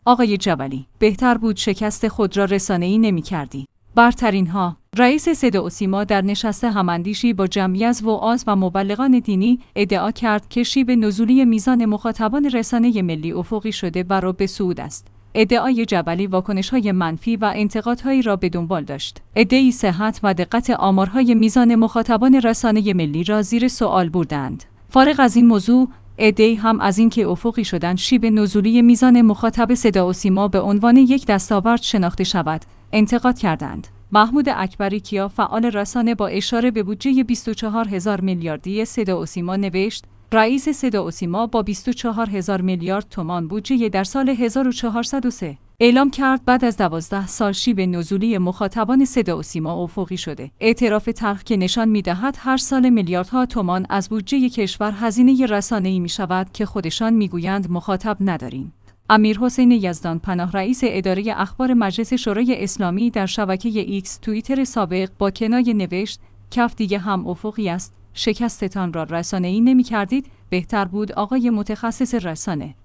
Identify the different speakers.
Speaker 1: آقای جبلی، بهتر بود شکست خود را رسانه‌ای نمی‌کردی. برترین‌ها، رئیس صداوسیما در نشست هماندیشی با جمعی از وعاظ و مبلغان دینی ادعا کرد که شیب نزولی میزان مخاطبان رسانه ملی افقی شده و را به صعود است. ادعای جبلی واکنش‌های منفی و انتقادهایی را به دنبال داشت. ادعای صحت و دقت آمارهای میزان مخاطبان رسانه ملی را زیر سوال بردند. فارغ از این موضوع، ادعی هم از اینکه افقی شدن شیب نزولی میزان مخاطب صداوسیما به عنوان یک دستاورد شناخته شود، انتقاد کردند. محمود اکبری کیا، فعال رسانه، با اشاره به بودجه 24,000 میلیاردی صداوسیما نوشت: رئیس صداوسیما با 24,000 میلیارد تومان بودجه در سال 1403 اعلام کرد بعد از 12 سال شیب نزولی مخاطبان صداوسیما افقی شده. اعتراف تلخ که نشان می‌دهد هر سال میلیاردها تومان از بودجه کشور هزینه رسانه‌ای می‌شود که خودشان می‌گویند مخاطب نداریم. امیرحسین یزدان پناه، رئیس اداره اخبار مجلس شورای اسلامی، در شبکه ایکس توییتر سابق با کنایه نوشت: کف دیگه هم افقی است. شکستتان را رسانه‌ای نمی‌کردید، بهتر بود آقای متخصص رسانه